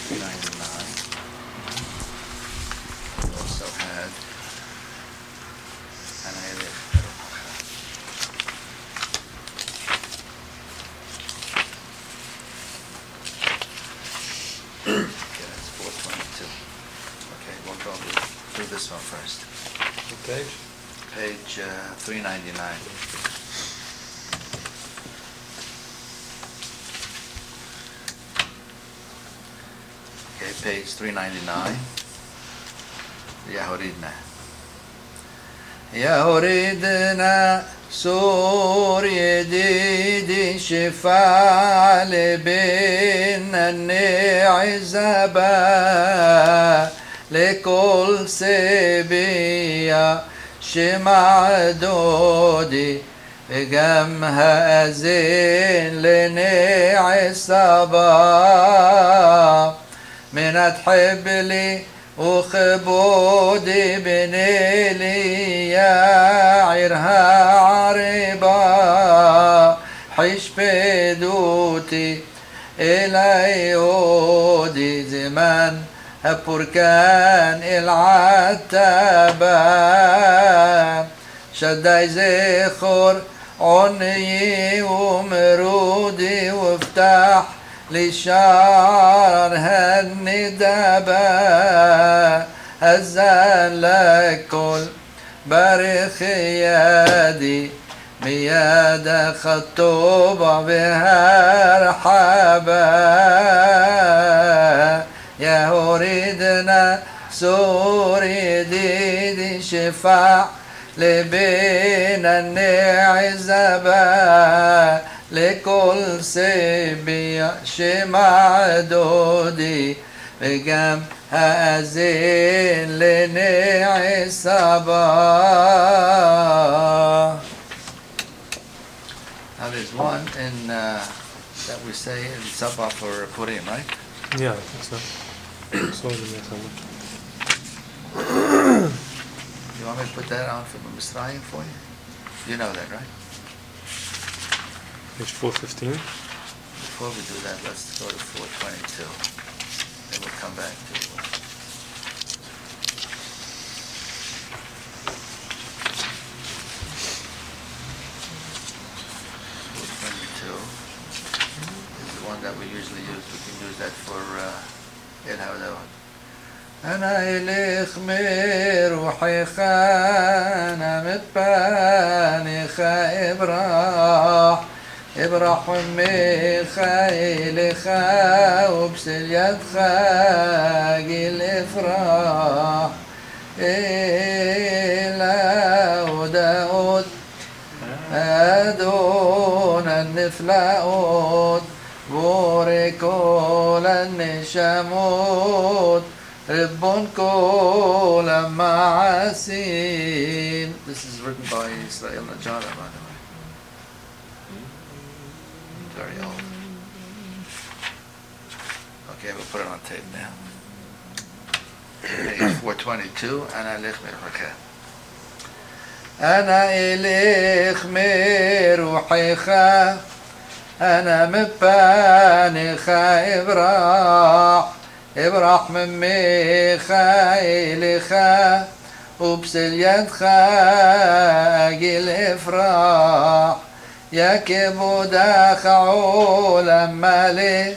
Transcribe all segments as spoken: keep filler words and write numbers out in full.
three ninety-nine. We also had Ana Elech Meruchacha. Okay, that's four twenty-two. Okay, we'll go do this one first. What page? Page uh, three ninety-nine. Okay, page three ninety-nine. Yahuridna. Yahuridna sur yedidi shifa lebin النعزبا لكل سبيا شمعدودي وقم هازين لنعصبا من تحب لي وخبودي بنيلي يا عرها عربا حش بدوتي إلى يودي زمان هبركان العتبة شداي زخور عني ومرودي وافتح لشعر هالندبة هزان لكل بارخ يدي مياد خطوبة بهرحبا يا هريدنا سوري ديدي شفاع لبين النعزبا لكل سبيع شمعدودي بقام هازين لنعصبا. Now there's one in uh, that we say in Sabah for Purim, right? Yeah, I think so. So in there somewhere. You want me to put that on from the Mitzrayim for you? You know that, right? Page four fifteen. Before we do that, let's go to four twenty-two. Then we'll come back to uh, four twenty-two. Is the one that we usually use. We can use that for uh, El Hawadawat. أنا إليخ مروحي خانا متباني خا إبراح إبراح ومي خايل خا وبسل يد خاقي الإفراح إلا وداود أدون النفلاود بوريكول النشامود ربون كل معاسين. This is written by Israel Najara, by the way. Very old. Okay, we'll put it on tape now. Page four twenty-two. أنا إليخ مروحك. أنا إليخ مروحك. أنا مباني خا إبراح إبراح من ميخائيل خا وبسل يد خاقي الإفراح يا كبودا خعول أمالي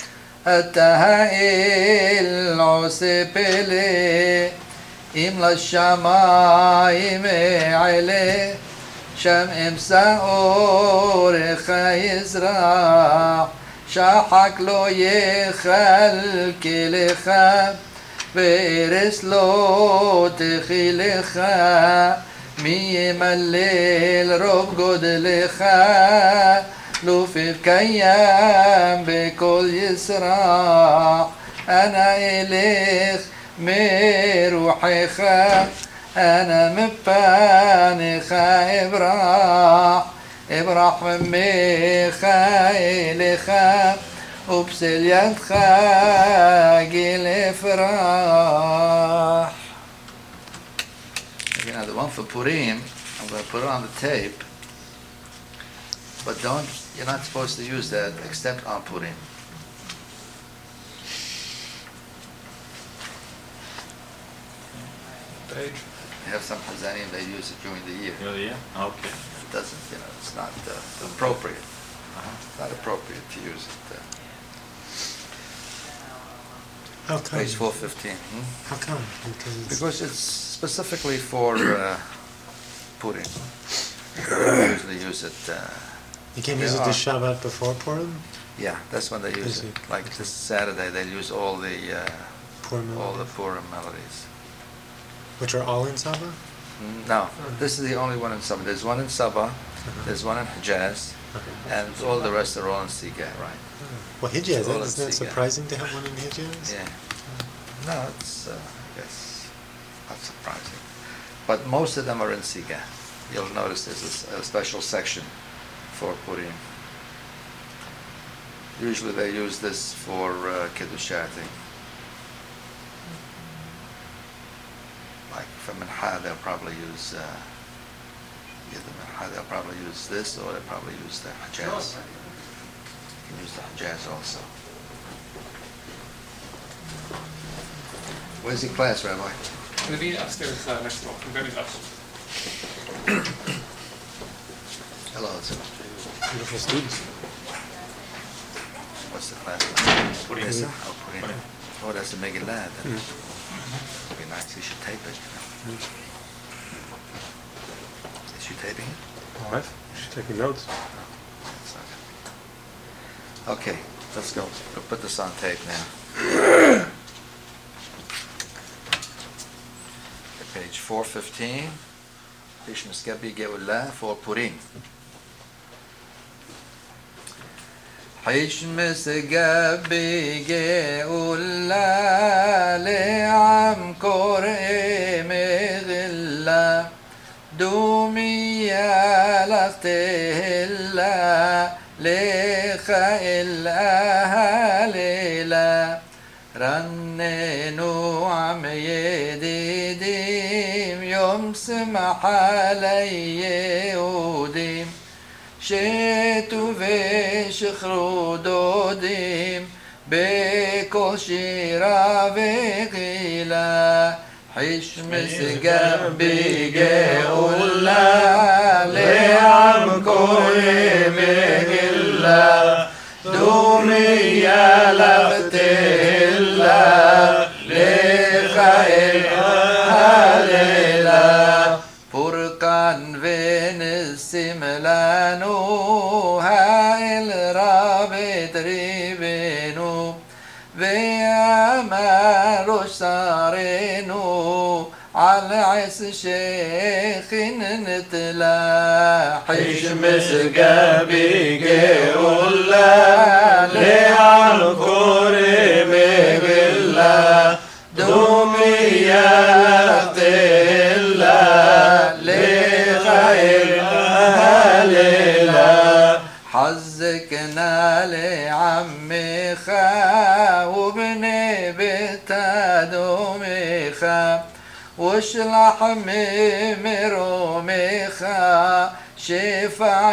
التهائل عسبلي إملا الشمايم علي شم إمساور خيزراح شاحك لو يخلك لخا بيرس لو تخي لخا مي مليل رب قد لخا لو في كيام بكل يسرع أنا إليخ مروحي خا أنا مباني خا إبراح إبراح من ميخائيل خا وبسل يد خاقي الإفراح. You know, the one for Purim, I'm going to put it on the tape, but don't, you're not supposed to use that except on Purim. page. They have some Hazanim, they use it during the year. Oh, yeah? Okay. It doesn't, you know, it's not uh, appropriate. Uh-huh. It's not appropriate to use it. Uh, How come? Page four fifteen. Hmm? How come? Because it's, Because it's specifically for uh, Purim. They usually use it, uh, you can't there use it are- to Shabbat before Purim? yeah, that's when they I use see. it. Like this Saturday, they use all the, uh, Purim all the melodies? Purim melodies. Which are all in Saba? Mm, No, this is the only one in Sabah. There's one in Sabah, there's one in Hijaz, Okay. and all the rest are all in Siga, right? Well, Hijaz, All isn't in that Siga. surprising to have one in Hijaz? Yeah. No, it's, uh, I guess, not surprising. But most of them are in Siga. You'll notice there's a s- a, special section for Purim. Usually they use this for uh, Kiddush, I think. Like for Mincha, they'll probably use, uh, either Mincha, they'll probably use this, or they'll probably use the Hijaz. You can use the Hijaz also. Where's your class, Rabbi? Gonna be upstairs uh, next door. I'm going to upstairs. Hello, it's, Beautiful students. what's the class? Purim. Nisa? Oh, Purim. Purim. Oh, that's the Megillah. That Mm. would be nice. You should tape it. You know. Is you taping it? All right. She's taking notes. It's not good. Okay, let's go. We'll put this on tape now. Okay, page four fifteen. Pishmas Gabi Geulah for Purim. حشمس قبي قولا لعم كرئي مغلا دومي يا لختهلا لخيل أهليلا رننوا عم يديديم يوم سمح علي يوديم شتو ושחרו דודים בכל שירה וגילה חשמס גבי גאולה לעם קורא מגילה דומיה לך תהילה לך אל הלילה פורקן ונסים לנו האל רב תריבנו ואמר ראש שרנו על עש שכין נטלה חשמס גבי גאולה לעם קורא מגילה דומיה תהילה לחייל הלילה חזקנה לעמך ובני בית אדומך ושלח ממרומך שפע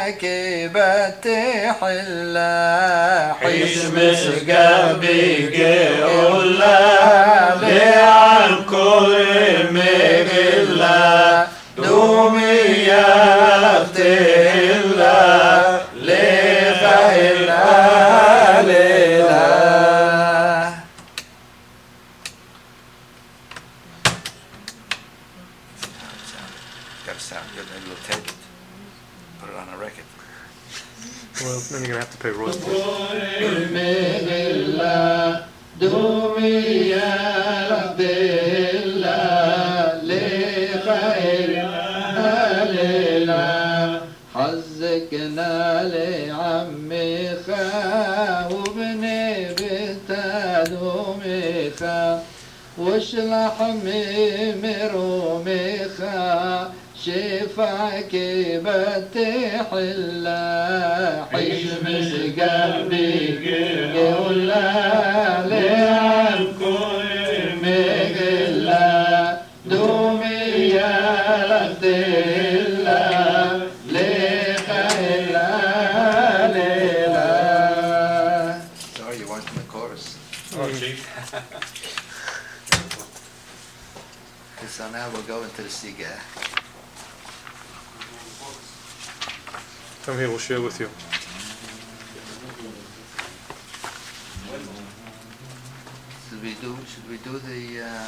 כבתחילה חשמס גבי גאולה לעם קורא מגילה דומיה תהילה לחייל הלילה. Gotta sound good, maybe we'll tape it, put it on a record. Well, then you're gonna have to pay royalties. מגילה דומיה תהילה לחייל הלילה חזקנה לעמך ובני בית אדומך ושלח ממרומך שפע כבתחילה חשמס גבי גאולה לעם קורא מגילה דומיה תהילה לחייל הלילה. Sorry, you weren't in the chorus. Oh, gee. Okay, so now we'll go into the Siga. Come here, we'll share with you. Should we do, should we do the, uh,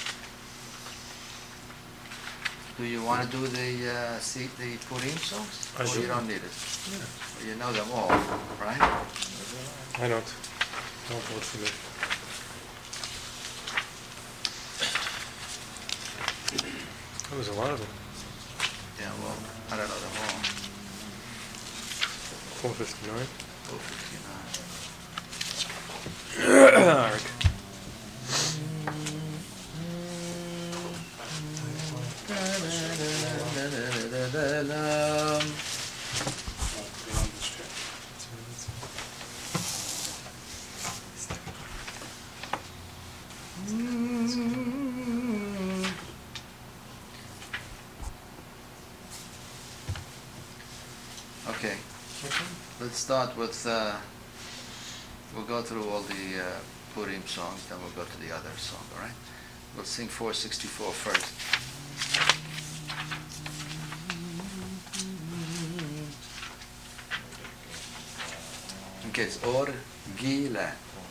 do you want to do the, uh, see, the Purim songs? I Or do. you don't need it? You know them all, right? I don't. Unfortunately. There was a lot of them. Yeah, well, I don't know them all. four fifty-nine. four fifty-nine. Arik. Okay, let's start with, uh, we'll go through all the uh, Purim songs, then we'll go to the other song, all right? We'll sing four sixty-four first. Okay, it's Or Gila,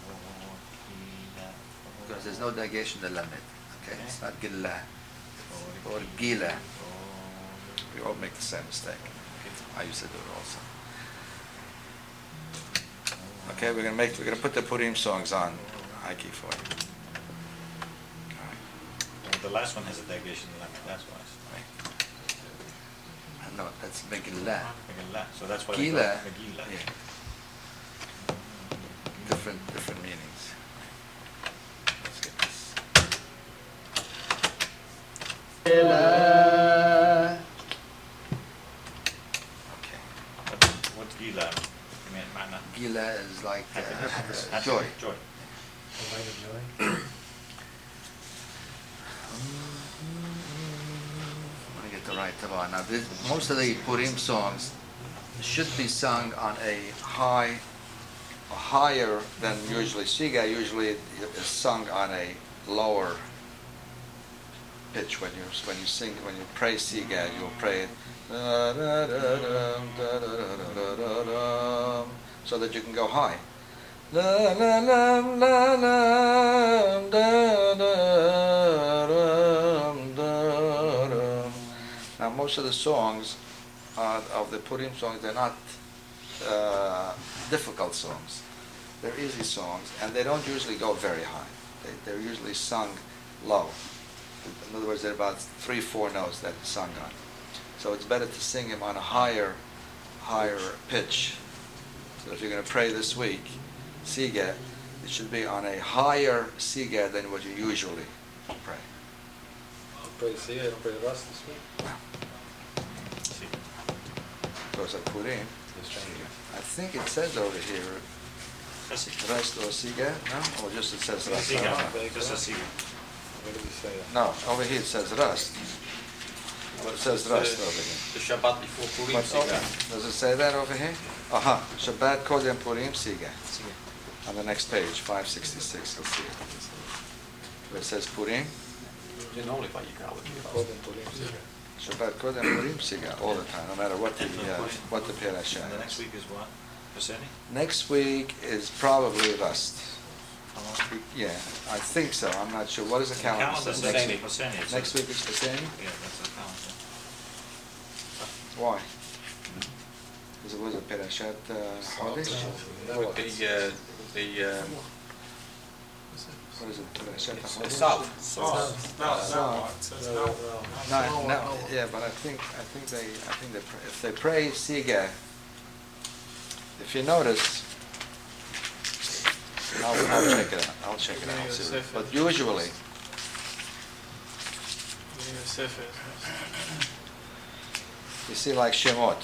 because there's no negation in the limit. Okay, it's not Gila, or Gila. We all make the same mistake. I used to do it also. Okay, we're gonna make, we're gonna put the Purim songs on, Heike, for you. All right. Well, the last one has a negation limit, that's why. No, that's Megillah. Megillah, so that's why they Gila. call it Megillah. Yeah. Different, different meanings. Let's get this. Okay. What, what's Gila? I mean, mana. Gila is like uh, Happiness. uh, joy. Joy. I want to get the right Tavah. Now, this, most of the Purim songs should be sung on a high, a higher than usually. Siga usually is sung on a lower pitch when you when you sing when you pray Siga. You'll pray it so that you can go high. La la la la la da da ram da ram. Now most of the songs uh, of the Purim songs, they're not uh, difficult songs. They're easy songs, and they don't usually go very high. They, they're usually sung low. In other words, they're about three, four notes that are sung on. So it's better to sing them on a higher, higher pitch. So if you're going to pray this week, Siga, it should be on a higher Siga than what you usually pray. Pray the Siga, don't pray the rest this week. Because of Purim, I think it says over here, That's it. rest or Siga, no? Or just it says rest? I don't know. Siga, just a Siga. Where did he say that? No, over here it says rest. Well, it says rest over here. The Shabbat before Purim But, Siga. oh, does it say that over here? Aha, Shabbat Kodem Purim Siga. On the next page, five sixty-six, you'll see it. Where it says Purim, Shabbat Kodem Purim Siga, all the time, no matter what the, uh, what the parasha And the next is. week is what? Hosseini? Next week is probably rest. Yeah, I think so, I'm not sure. What is the calendar? Calendar say? says Next week. Hosseini. It Next says- week is the same? Yeah, that's the calendar. Why? Because it was a Perashat uh, Chodesh? With the, uh, the, um, What is it, Perashat the HaChodesh? South. So- No, no, yeah, but I think, I think they, I think they, pr- if they pray Siga, if you notice, I'll, I'll check it out, I'll check it out, see what- but usually, you see like Shemot,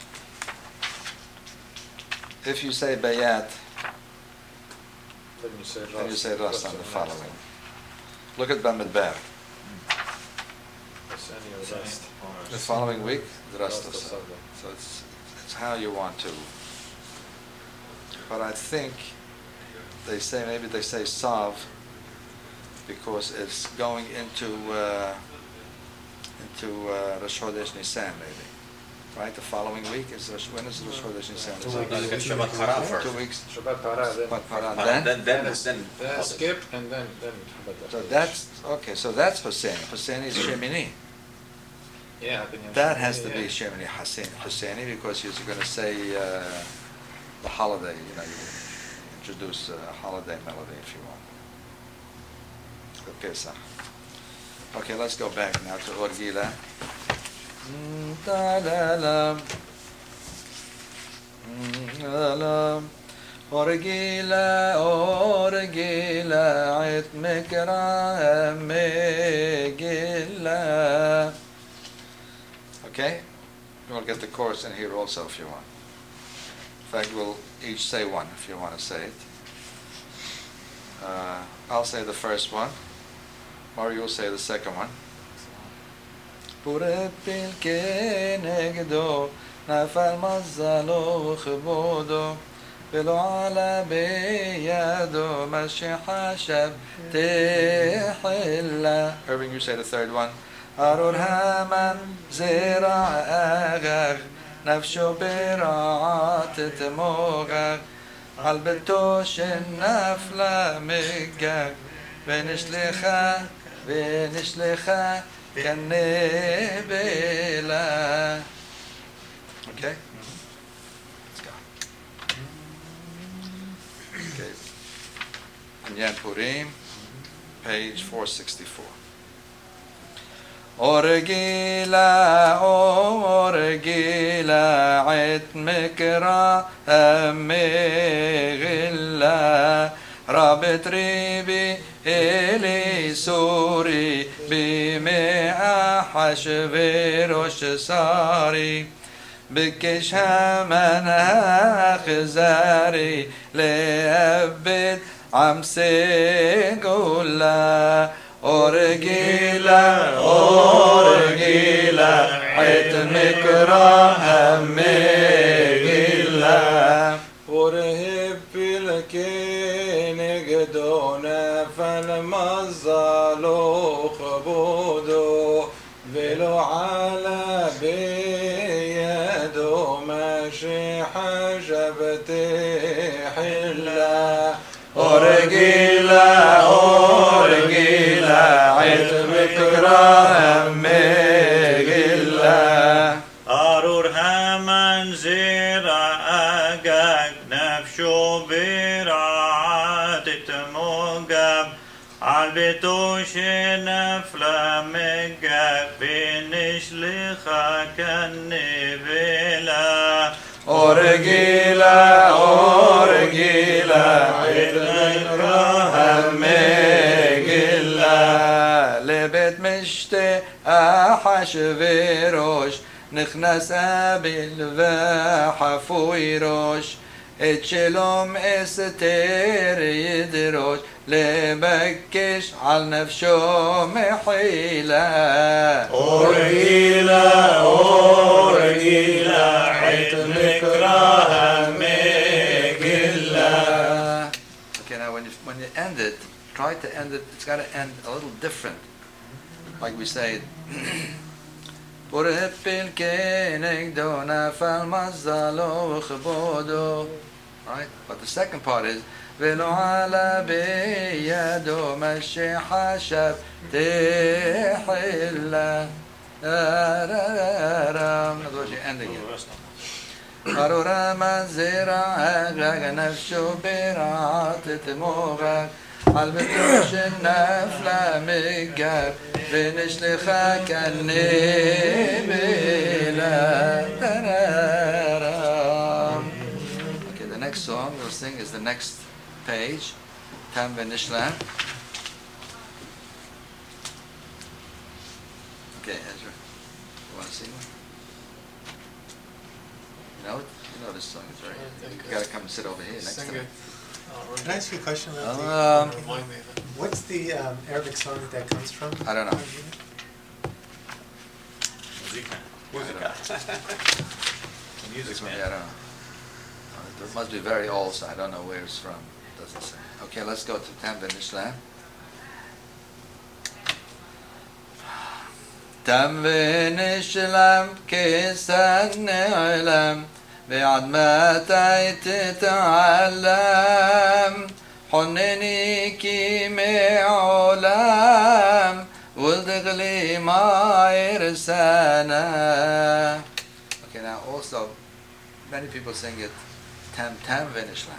if you say Bayat, Then you say then you say Ras on the following. Look at Bamidbar, Hosseini or the following week, the Ras Rest of Tosa. Sunday. So it's, it's how you want to. But I think they say, maybe they say Sav, because it's going into uh, into uh, Rosh Chodesh Nisan, maybe. Right, the following week is Rosh, when is Rosh Chodesh Nisan? Two Is it weeks. No, you get Shabbat Hara first. Two weeks. Shabbat Para, then. Shabbat Para, Uh, then? Then, then, Then, then. then skip, and then, then Shabbat So Para. that's, okay, so that's Hussein. Hussein is Shemini. Yeah, I think That has to yeah. be Shemini Hussein, Husseini, because you're going to say uh, the holiday, you know, you introduce a holiday melody if you want. The Pesach. Okay, let's go back now to Orgila. Mm, ta-la-lam. Mm, la-lam. Orgila, Orgila, it mikra megilla. Okay? We'll get the chorus in here also if you want. In fact, we'll each say one if you want to say it. Uh, I'll say the first one. Mario will say the second one. Purepil kenegdo, nafal mazzalo khbodo, velo ala beyado, mashiha shab tehilla. Irving, you say the third one. Arur haman zera agag, nafsho bira'at temogag, al beto shenafla megag, ונשלחה, ונשלחה כנבלה. Okay? Let's go. Okay. Inyan Purim, page four sixty-four. أرجيلا أرجيلا عت مكرا أمغلا رابط ريبي إلي سوري بمئة حشفيروش صاري بكش همنها خزاري لأبد عمسي قولا أرجيلا أرجيلا عت مكرا أمغلا ورهب الكينجدون فالمظل خبودو ولو على بيدو ماشي حجبتي حلا أرجيلا أرجيلا عت مكرا مغلا أرور همان زيرا أجاج نفشو برعات تموجب عالبتوش نفلا مجاج بنشلخا كالنبلا أرجيلا أرجيلا عت مكرا مغلا لبيت مشتي أحشفيروش נכנס אביל וחפוי ראש את שלום אסתר ידרוש לבקש על נפשו מחילה أرجيلا أرجيلا عت مكرا مغلا. Okay, now when you, when you end it, try to end it, it's got to end a little different. Like we say, ورهب كينجدو نفل مزالو وخبودو. Right? But the second part is ולو على بيدو مشي حشب تحلا. In other words, you're ending it. أرورا منزرع أغرق نفسه برعات تموغك عالبتوش النفلة مجر بنشلخا كالنبيلة. Okay, the next song we'll sing is the next page, Tam Benishlam. Okay, Ezra, you want to sing one? You know it? You know this song, it's right. You gotta come and sit over here next to me. Can I ask you a question about Um, the, what's the um, Arabic song that that comes from? I don't know. Musica. Musica. Music This one, man. yeah, I don't know. Uh, It must be very old, so I don't know where it's from. It doesn't say. Okay, let's go to Tam Ben Ishlam. تم ونشلم كيسن علم بعد ما تتعلم حنني كيمي علم والدغلي ما يرسانا. Okay, now also many people sing it tam tam venishlam.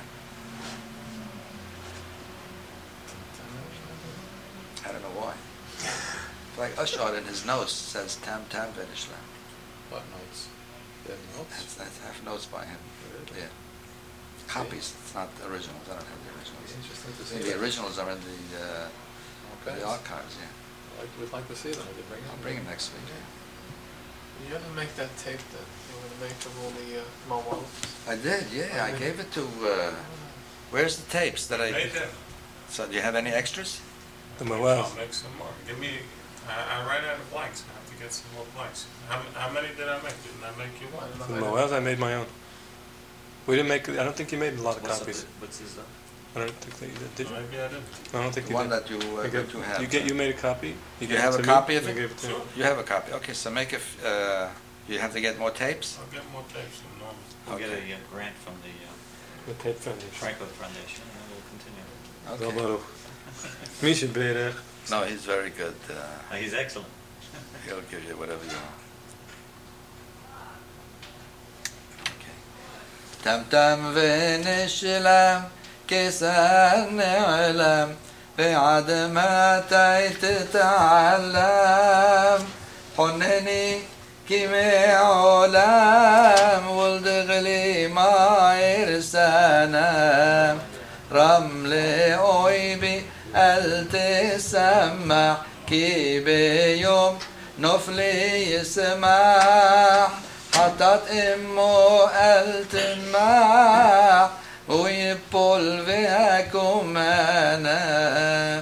I don't know why. Like Ashar in his notes says tam tam venishlam. What notes? They have notes? That's, that's half notes by him. Yeah. Copies. It's not the originals. I don't have the originals. Interesting to I see. think the that. originals are in the, uh, Okay. the archives. Yeah. Like, we'd like to see them. Would you bring them? I'll bring him next week. Yeah. You ever make that tape that you want to make of all the uh, Mawal? I did. Yeah, I gave it to. Uh, where's the tapes that I? Made them. So do you have any extras? The I'll Moel. make some more. Give me, I, I ran out of blanks. I have to get some more blanks. How, how many did I make? Didn't I make you one? The Moels, I made my own. We didn't make, I don't think you made a lot of What's copies. up, what's his, uh, I don't think that you did, did you? Maybe I didn't. I don't think The you one did. that you, uh, You that gave- you have. You get, you made a copy? You gave have it a to copy me, of I it? gave it to you. You have a copy. Okay, so make a. F- Uh, you have to get more tapes. I'll get more tapes than normal. We'll get a Okay. uh, grant from the uh, The tape foundation. Franco Foundation, and then we'll continue. Wel Okay. bedoel. Misha Bere. No, he's very good. Uh, Uh, He's excellent. he'll give you whatever you want. Okay. تم تم ونشلم كسان علم بعد ما تتعلم حنني كيمي علم والدغلي ما يرسانا رملي أويبي التسمح كي بيوم نفلي يسمح حطت امه التمح ويبول فيكم انا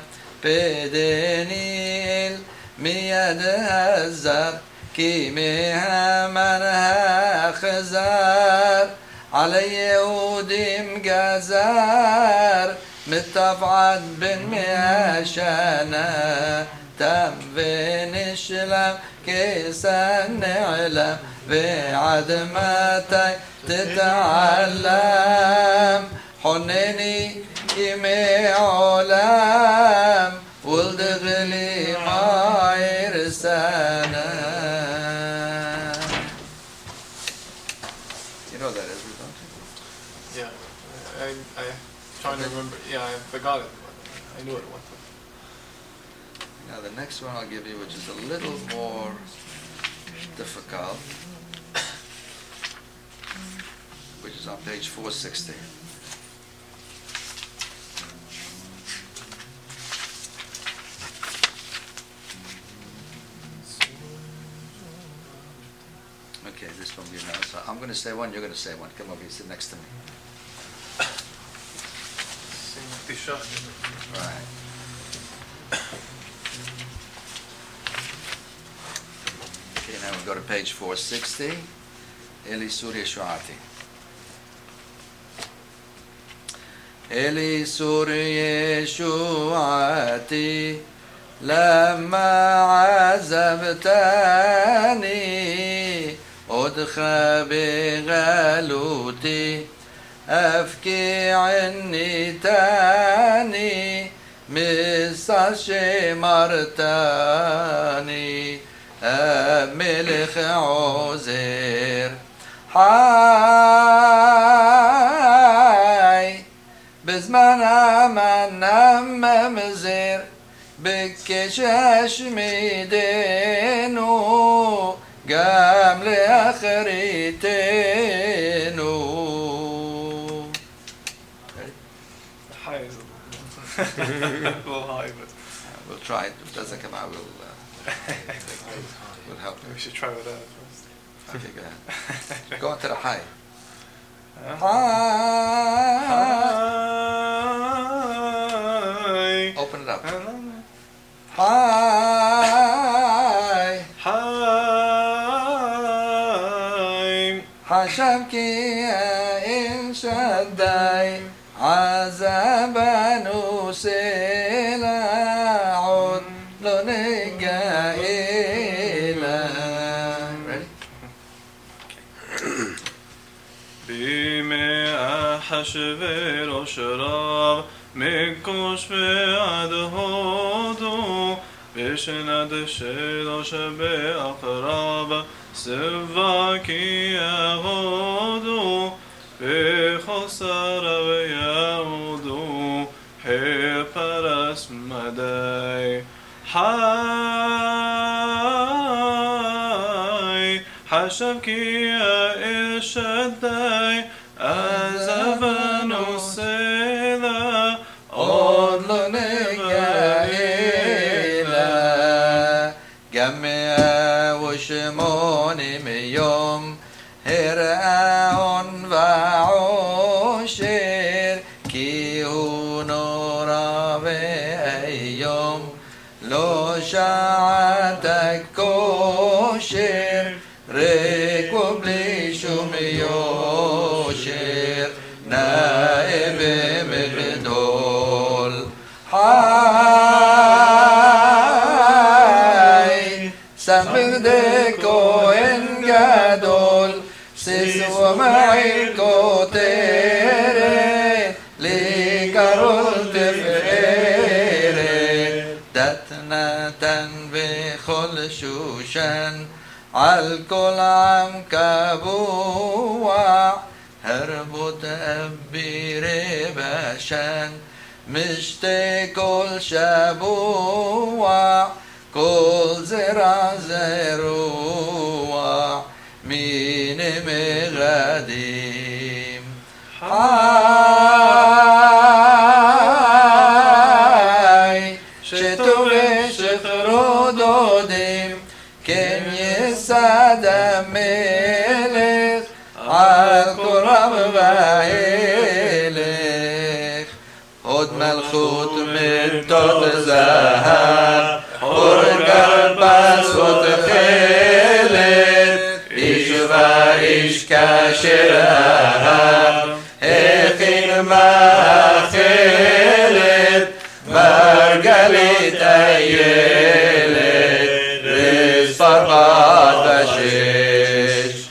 بدني المياد هزر كيميها منها خزر على يهودي مجزر متفعد بن مياشانا تم بنشلم كيسان علم بعد ما تتعلم حنني يمي علم والدغلي ما يرسانا. You know that is, don't you? Yeah, I, I, I'm trying to remember. Yeah, I forgot it. But I knew it one time. Now the next one I'll give you, which is a little more difficult, which is on page four sixty. Okay, this one you know. So I'm going to say one, you're going to say one. Come over here, sit next to me. Sing Tisha. Right. Okay, now we go to page four sixty. Eli Surya Shuati. Eli Surya Shuati لما عذبتني أدخى بغلوتي أفكي عني تاني مساشي مرتاني ملخ عزير حاي بزمان من نم مزير بكشاش ميدينو قام لآخريتينو. High is a little high, but We'll try it. If it doesn't come out, we'll, uh, we'll help we you. should try with that first. Okay, go ahead. Go on to the high. Hi. Open it up. Hi. Hi. حشبكي يا إن شداي عذابا وسيلا عود لنجا إلى השביר שרב מקוש ועד הודו ושנד שלו שבאחריו סבה כי יהודו וכל שריו יעמדו חיר פרס מדי חי חשב כי האל שדי עזב הנוסלה עוד לא נגיע אליה גם מאה ושמונים יום הראה הון ועושר כי הוא נורא ואיום לא שעת הכושר ריק ובלי שום יושר נאה במגדול חי סמך דכהן גדול סיסו מעיל כותרת לקרול תפארת דת נתן בכל שושן על כל עם קבוע הרבות אבירי בשן משתה כל שבוע כל זרע זרוע מיני מגדים חי שטוב ושחרו דודים כן יסד המלך על קורב והלך עוד מלכות מתות זהב אור כרפסות חלת איש ואיש כאשר אהב הכין מאכלת מרגלית איילת רז פרחת בשש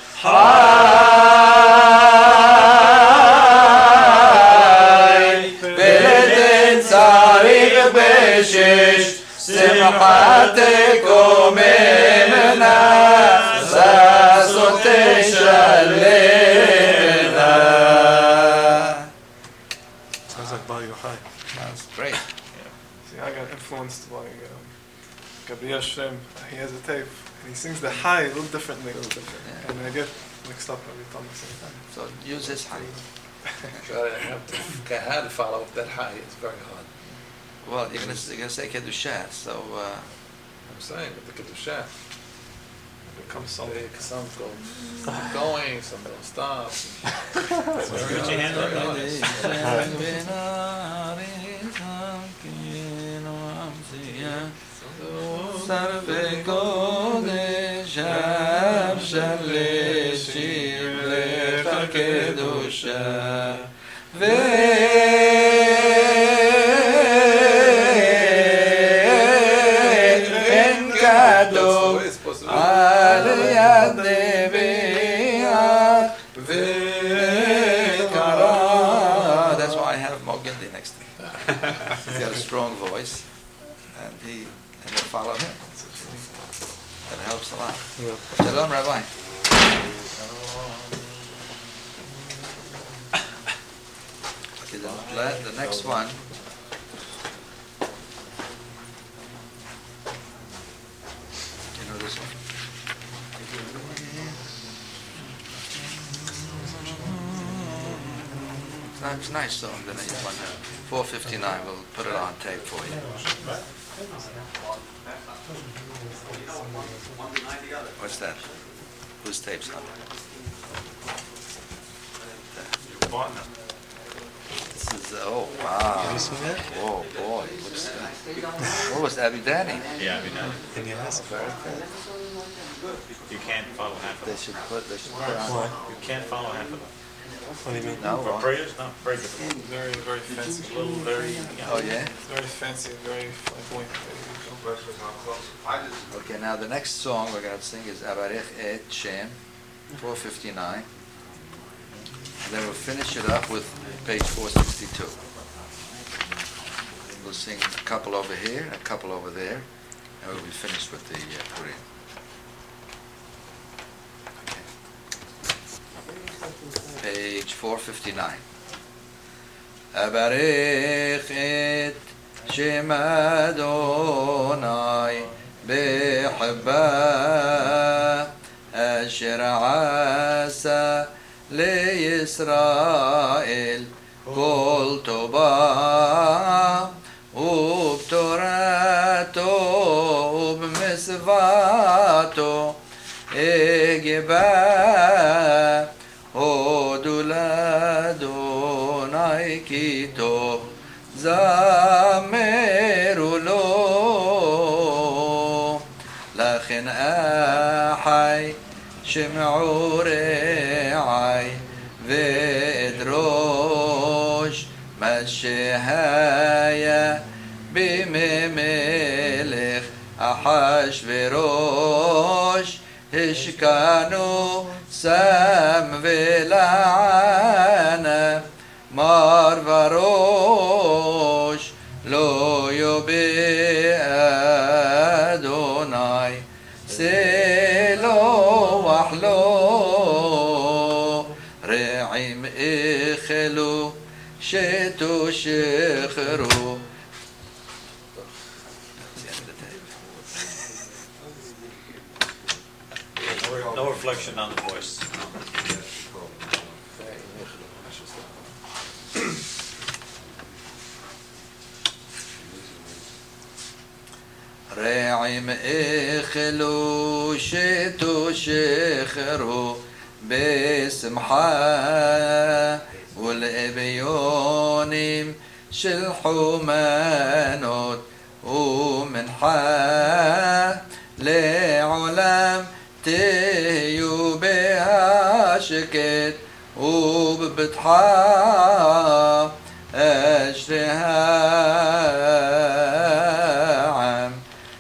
חי ולתן צריך בשש שמחת קוממנה ששות תשלמנה. Sounds like Bar Yochai. Sounds great. See, I got influenced by um, Gabriel Shem. He has a tape, and he sings the high a little differently. A little different. Yeah. And I get mixed up every time I sing it. So use this high. Try to have to kahal follow up that high. It's very hard. Well, you're gonna you're gonna say kedusha, so uh, I'm saying with the kedusha, It becomes something. they- some go going, some don't stop. It's very Put your hand up. hard, very hard. Sarve kodesh shalishim lecha kedusha ve'en kadom That's the way it's supposed to be. al yad nevi'at ve'kara. That's why I have Mogindi next to me. He's got a strong voice, and he and they follow him. That helps a lot. Shalom, Rabbi. Okay, the, la- the next one. You know this one? It's ni- It's nice song, the next one. four fifty-nine, we'll put it on tape for you. What's that? Whose tape's on? Your partner. This is, oh, wow. Have you seen that? Oh, boy. What's that? What was Abu Dhani? Yeah, I mean, uh, And he has you can't follow half of They it. should put, they should put on. Why? You can't follow half of it. What do you mean? No, For why? prayers, no, very difficult. Very, very fancy. A little, very, Oh, yeah? It's very fancy, very flamboyant. Okay, now the next song we're going to sing is Abarech Et Shem, four fifty-nine. Then we'll finish it up with page four sixty-two. We'll sing a couple over here, a couple over there, and we'll be finished with the uh, Purim. Okay. Page four fifty-nine. Abarech et Shem Adonai Be'habah Asher Asa LeYisrael Kol Tobah Ubtorato Ubmisvato Egeba Oduladonai Kito Zameru Lo Lachen Ahai Shem'u Re'ai Ve'edrosh Mashehaya Bimemelech Ahashverosh Hishkanu Sam Vela'ana Marvarosh Lo Yobe Adonai Selo Wahlo Re'im Ichelu Shetu Shechru. No reflection on the voice. רעים איכלו שתושכרו בשמחה ולאביונים של חומנות ומנחה לעולם תהיו בהשקט ובבטחה אשרי העם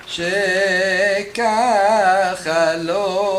שככה לו.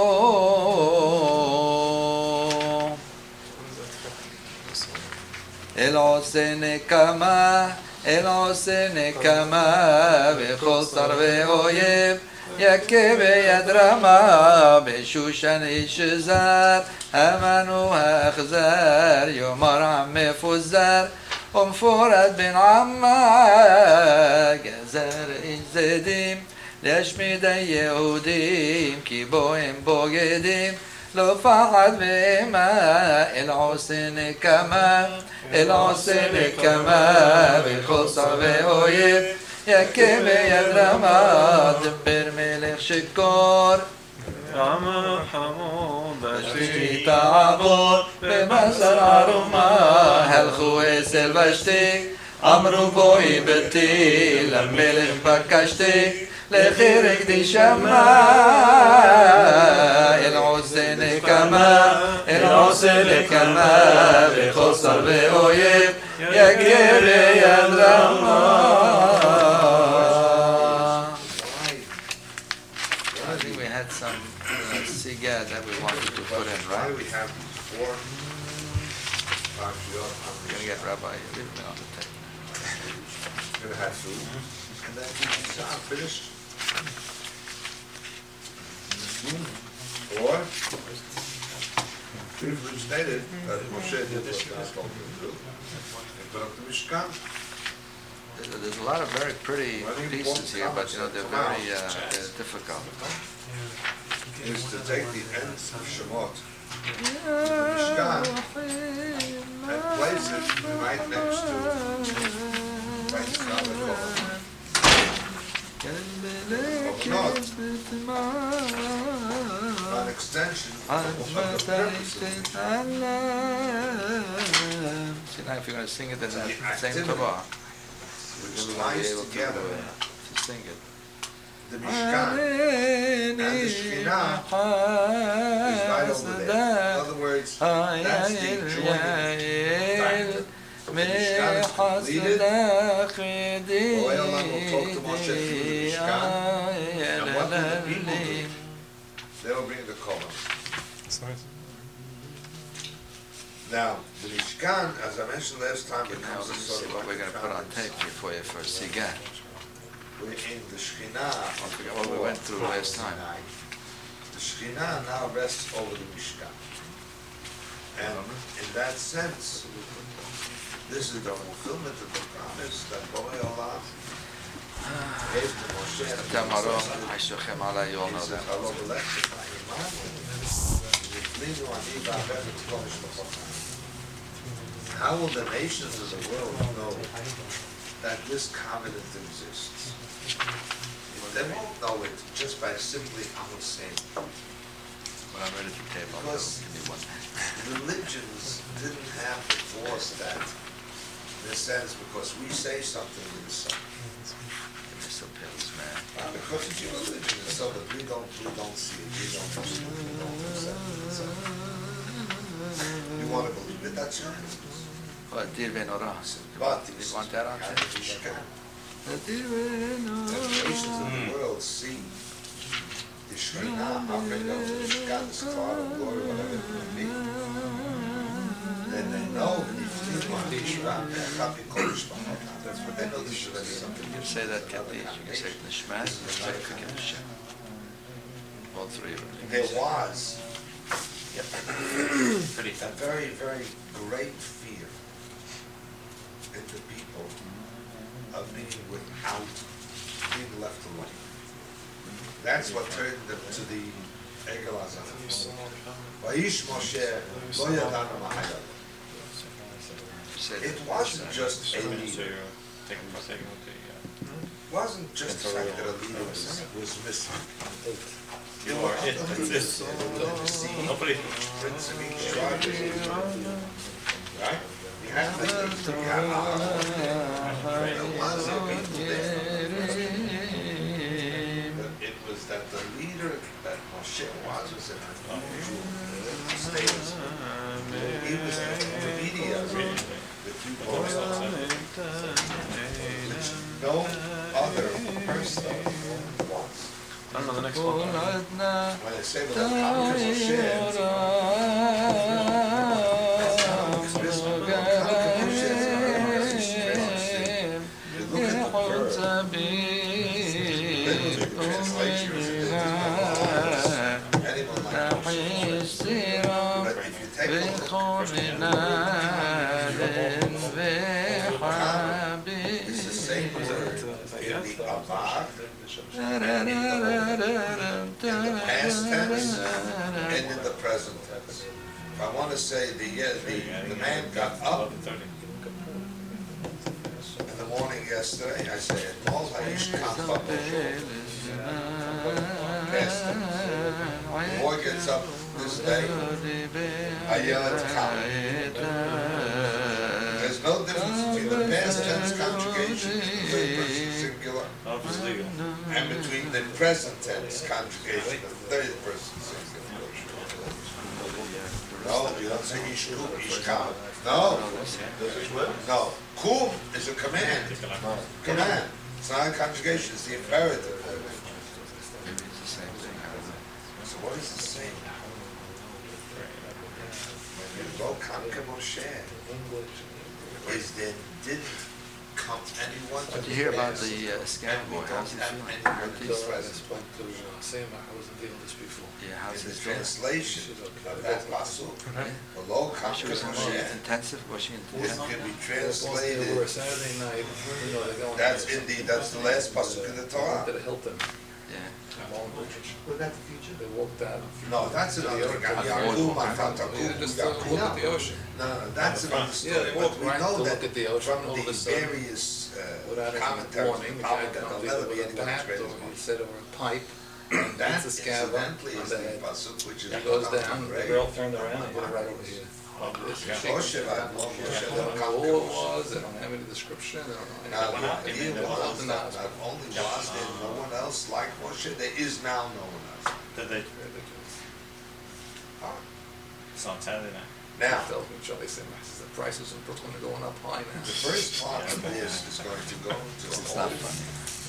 אל עושה נקמה, אל עושה נקמה בכל שרבי אויב יכה ביד רמה בשושן איש זר אמנו האכזר יאמר עם מפוזר ומפורד בן עמה גזר איש זדים להשמיד היהודים כי בו הם בוגדים לא פחד ואימה אל עושה נקמה אל עושה נקמה בכל שרבי אויב יכה ביד רמה דבר מלך שיכור עמה חמור בשתי תעבור במסר ערומה הלכו אסל ושתי אמרו בואי ביתי למלך בקשתי לחירק דשמה אל עושה נקמה אל עושה נקמה בכל שרבי אויב יכה ביד רמה. I think we had some uh, sigad that we wanted to put in, right? We have four. We're going to get Rabbi Liebman on the tape. Gonna have food. And then the I'm finished. Or, briefly stated that Moshe did what God told him to do. He put up the Mishkan. There's there's a lot of very pretty pieces here, but you know they're very uh, they're difficult. Is to take the end of Shemot, the Mishkan, and place it right next to right down the middle. An extension of the purposes. See now if you're going to sing it in The that same activity tabah, which you'll be ties able to, together uh, to sing it. the Mishkan and the Shekhinah is right over there. In other words, that's the joining. The Mishkan is completed. Boy Allah will talk to Moshe through the Mishkan. And what do the people do? They will bring the Korban. Now, the Mishkan, as I mentioned last time, Okay, now becomes a let's sort see of what we're like going to a put on fountain. tape here for you for Sigah. We're in the Shekhinah. Don't forget what we went through last time. The Shekhinah now rests over the Mishkan. And in that sense, this is the fulfillment of the promise that Borei Olam gave to Moshe. Tamaro, Haishochem Alai, you all know He says, that. "Halo b'lechem ha'imanu, v'yiflinu ani v'aver v'kol mishpachotam." How will the nations of the world know that this covenant exists? They won't know it just by simply Amos saying. When I'm ready to tape, I'll go. Because Give me one. religions didn't have to force that, in a sense, because we say something in the sun. Give me some pills, man. Uh, because it's your religion, and so that we don't, we don't see it, we don't see it, we don't accept it. So you want to believe it, that's your business. What, Dir Venora? But You want that on have tape? to Mishkan. Dir The nations of the world see the Shekhinah operating over the Mishkan, the star of glory, whatever it may be. Then they know that if you want to Yishra, that's what they know. This is already something. You say that Kaddish, you can say Nishmat, you can say Kaddish. All three of them. There was Pretty a very, very great fear in the people of being without, being left alone. That's what turned them to the Egel Hazan. Vayish Moshe lo yadanu ma'ayah. Say It that. wasn't just a So leader. you're taking, taking the, It wasn't just the fact that a leader was, was missing. You You are it, that's it. it. Nobody. Prince of each tribe is a leader. Right? You have to, you have to, there was a people there. But it was that the leader that Moshe was, was an unusual status. He was an intermediary between both of them, which no other person was. I don't know, the next one. When I say the word conquer Moshe, it's this one, the conquer Moshe, it's you look at the verb, literally translation is anyone like Moshe. But if you take a look, it's the same word in the Avar, in the past tense, and in the present tense. If I want to say the, uh, the, the man got up in the morning yesterday, I say, Mol ha'ish kafa b'shor. Past tense. The boy gets up this day, I yell at Kama. There's no difference between the past tense conjugation in the third person singular Obviously. and between the present tense conjugation of the third person singular. No, you don't say ish kum, ish kam. No. No. Kum is a command. Command. It's not a conjugation, it's the imperative. Maybe it's the same thing. I don't know. So what is it saying? When you go conquer Moshe, is then didn't come anyone to What did you hear about the uh, scam boy? How's he feeling? Hurt the these? Yeah, how's In the his feeling? translation of that pasuk, below She conquer was in Moshe, intensive, was she it intensive? can be translated, Saturday night, you know, they're going. that's in the, that's the last pasuk in the Torah. To Hilton. Yeah. They walked out. No, that's another thing. Yakum, Afatakum, Just uh, look at the Yakum. ocean. No, no, no, that's another story, Yeah, they but walked we right know to that look at the ocean, from all of the a sudden, various uh, Without any commentaries, warning, the the guy Talmud, comes that'll in never be with a anyone's bat, great or he said, or a pipe, and That that's a scab on incidentally is the the head. pasuk which is He goes put on down, the the grave. girl turned around and put it right over here. This is shaking. Moshe, I know Moshe, They they don't don't know conquer who it Moshe. was, they don't have any description, they don't know Now, anything. the idea They was don't that know. not only was there no one else like Moshe, there is now no one else. Did they? It's on Saturday night. Now, Tells me, Charlie said, the prices in Brooklyn are going up high now. the first part of this is going to go to It's all not funny.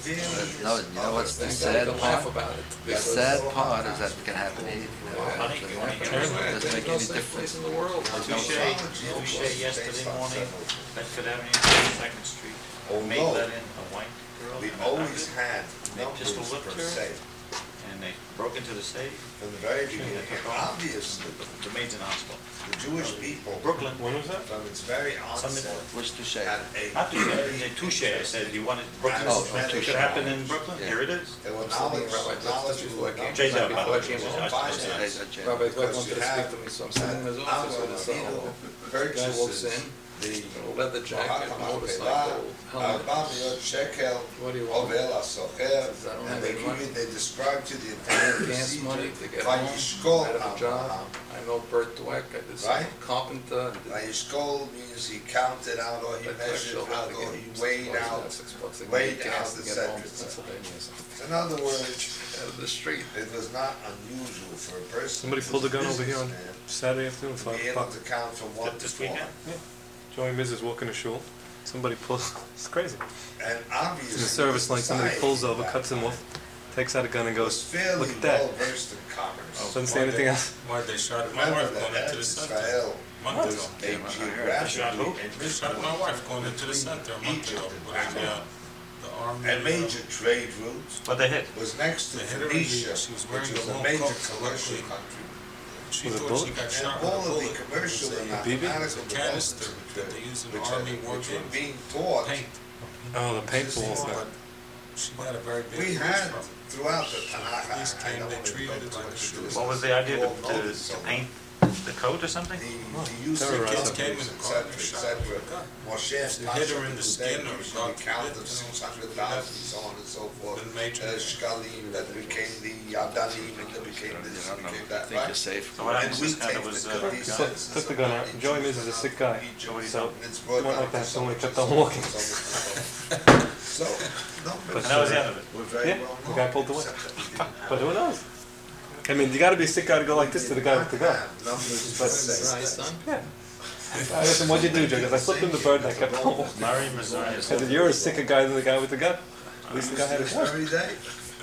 very No, you know what's the sad Don't laugh part? about it. The sad part is that it can happen here. Honey, It you wanna hear doesn't make any There's no difference. place in the world. Touche, Touche yesterday morning, Bedford Avenue, Second Street. Maid Although let in a white girl. we and a always doctor, had They pistol numbers whipped per her. se And they broke into the safe, from the very They beginning. took off. Obviously, the maid's in the hospital. the Jewish people, Brooklyn. When was that? from its very onset, What's to say? had a Not Touche, very they Touche, I said, you wanted Brooklyn, Oh, it Touche. could happen in Brooklyn, Yeah. here it is. They were I'm sending knowledge, Rabbi Dweck knowledge to before Dweck. J Dub, Before I J came Dub, home. J Dub. Hey, uh, Jim. Rabbi Dweck Because wanted you to speak have to me, so I'm sitting in his office with his uh, guy walks purchases, in, the a leather jacket, motorcycle, helmet. Arba miyot shekel What do you want? over lasocher, Says, I don't and have they any give money. you, they describe to the entire Gas money procedure. to get home, Vayishkol out of a job. Abraham. I know Bert Dweck, I did some Right? carpenter. I did- Vayishkol means he counted out, or he Bert Dweck measured showed me how out, to or get he six weighed bucks, out. six bucks a weighed get gas out, to et get cetera, home et to cetera. Pennsylvania or something. In other words, Out of the street. it was not unusual for a person. Somebody who's pulled a a gun over here on businessman Saturday afternoon, to five be able o'clock. to count from one to This four. weekend? Joey Miz is walking to shul. Somebody pulls, it's crazy. And obviously. In the service lane, somebody society pulls over, back cuts him then off, takes out a gun and Was goes, fairly look at that. well versed in commerce. Doesn't say anything else. Why they shot my Remember wife that going into the Eretz center Israel a month was ago. a Yeah, I geographically They shot my wife going into the center a month ago. With the, uh, the army. a major trade route But they hit. was next to They hit her in the- Phoenicia, she was which wearing was a a long major coat, so commercial luckily- country. She Was it thought bullet? she got And shot with all a of the bullet. commercial and A B B? mathematical It's a canister developments that they use in which, army which war were games. being taught. Paint. Oh, the paintball But stuff. she got a very big We bruise had from it. throughout the Tanakh, I Police I came, don't they want to go treated it too like much a into this. What was the idea, You to, all know to, this, to so paint the coat or something? The, the use of Terrorize Kids them. came in et the car and cetera, et shot cetera. her with a gun. Moshe They hit her in the skin or usually God count forbid, of you know, six hundred thousand, so on and so forth. Been major. Uh, Shkalim, that became the Yadanim, and that became You this, don't know. became I that, think you're right? safe. So what And happens we is kind take of was, the uh, cookies Took- and took the gun out. Egypt Joey Miz is a and sick guy. Egypt, So, and it's brought he went down like that, to so we so kept much on and walking. so much and so forth. So, no, but and that was the end of it. we're very Yeah, well the guy known, pulled away. except that we did not But who knows? I mean, you gotta be a sick guy to go like this to the guy with the gun. have numbers per se. Right, son? Yeah. I asked him, what'd you do, Joe? He goes, I flipped him the bird and I kept on walking. Murray, Missouri. I said, you're a sicker guy than the guy with the gun. At least the guy had his This gun. very day,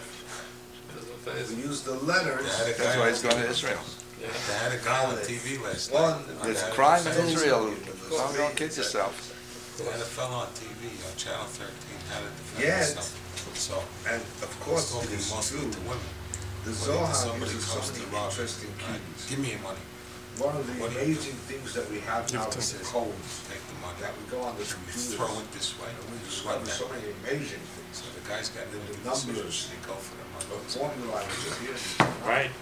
Doesn't phase we him. use the letters. They had a That's guy why on- he's going to Israel. Yeah. They had a guy on T V last night. One, They There's had a- crime in Those Israel. people, Don't don't kid yourself. They had a fellow on T V on Channel thirteen, how to defend Yet, himself. So, and of I was course, it talking is mostly true, to women. the When Zohar somebody uses so comes to many rob, interesting right, keys. give me your money, One of the What do you amazing things that we have now Give it to is me. the codes, take the money, that we go on the and you computers. throw it this way, And we you run discover that so way. many amazing things. So the guy's got The the numbers. numbers, they go for the The money. formula is here. Right.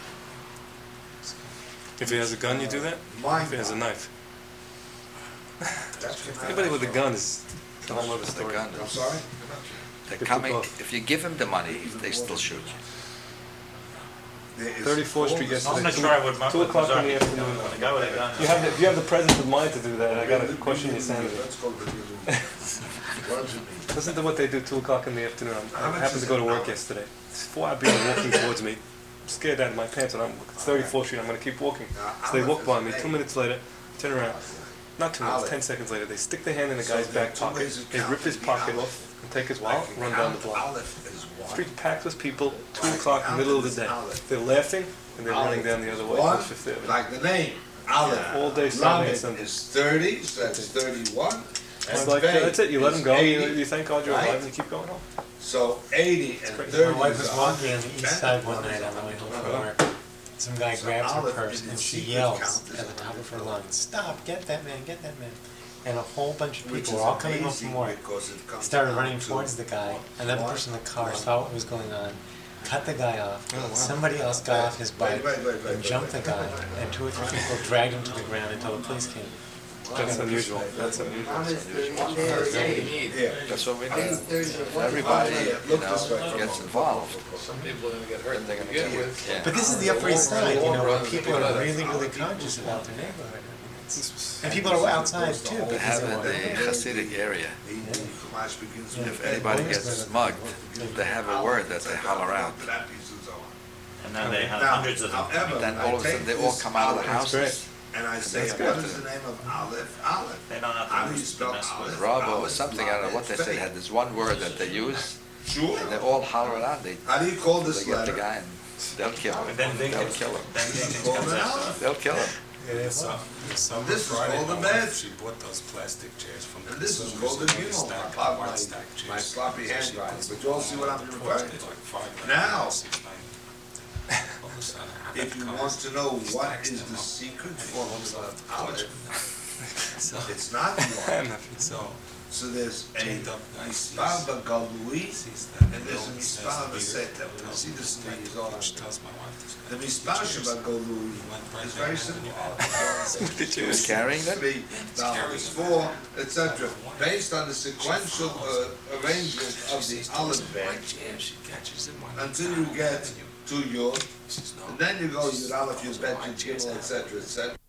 If he has a gun, you do that? Mind If he has a knife. That's Anybody with a gun is a whole other The story. gun. I'm sorry? They're Good coming, for both. if you give them the money, they still shoot. There is thirty-fourth Street all yesterday. I'm not this- sure I would. Two o'clock in the afternoon. When the guy with a gun. You have, the- if you have the presence of mind to do that, I gotta question your sanity. Let's go to the What does it mean? Listen to what they do two o'clock in the afternoon. I'm- I happened to go to work yesterday. It's four hour people walking towards me. I'm scared out of my pants, and I'm it's thirty-fourth Street. I'm gonna keep walking. So they walk by me. Two minutes later, turn around. Not two minutes, ten seconds later, they stick their hand in the guy's back pocket. They rip his pocket off and take his wallet, run down the block. Street packed with people. Two o'clock, middle of the day. They're laughing and they're running down the other way. One, towards Fifth Avenue. like the name, Aleph. All day Saturday and Lamed Sunday. is thirty, so that's thirty-one. It's and like, Bey that's it, you let is them go, you, eighty. you thank God you're right? alive, and you keep going home. So eighty and crazy. thirty My wife is was a walking on hundred the and east ten. side one night on the way home from Uh-huh. work. Some guy So grabs her Aleph purse in and the she secret yells count is at the top of her unusual. lungs, "Stop, get that man, get that man." And a whole bunch of Which people is were all coming home amazing from work, because it comes started down running to towards the guy. Another one, person in the car one, saw what was going on, cut the guy off. Oh, wow. Somebody else got off his bike Wait, wait, wait, wait, and wait, jumped the wait. guy, and two or three people dragged him to the ground until the police came. That's unusual, that's unusual. That's what we need. Yeah. That's what we need. If everybody, you know, gets involved. Some people are gonna get hurt to begin with. Yeah. But this is the Upper East Side, you know, where people are really, really conscious about their neighborhood. And people are outside too, They because have they in want the to. Hasidic area, The Chumash begins with if anybody gets mugged, they have a word that they holler out. that piece of Zohar. And then they have Now, hundreds of them. however, Then I all of a take sudden, they all this come out of the Aleph, houses. And I say, That's what good. is the name of Aleph? Aleph. They don't have How to do you use to spell mess with. Aleph? Rabo or Aleph, something, I don't know what they said, Lamed, had this one word that they use, Sure. And they all holler it out. They, How do you call they this get the letter? guy and they'll kill him. Then they They'll can- kill him. Then they can Call come it back. out. They'll kill him. This is called the bed. She bought those plastic chairs from the. And this is called the funeral. My, my, my sloppy handwriting, but you all see what I'm referring to. Now, if you want to know what is the secret formula of Aleph, it's not one. So, so there's a Mispah Galui and there's a Mispah Besetem. You see this thing is all on the Mispah Galui is very simple. He was carrying them? Three dollars, four, et cetera. Based on the sequential uh, arrangement of the alphabet until you get to Yod, and then you go Yud Aleph, Yud Bet, Yud Gimel, et cetera, et cetera.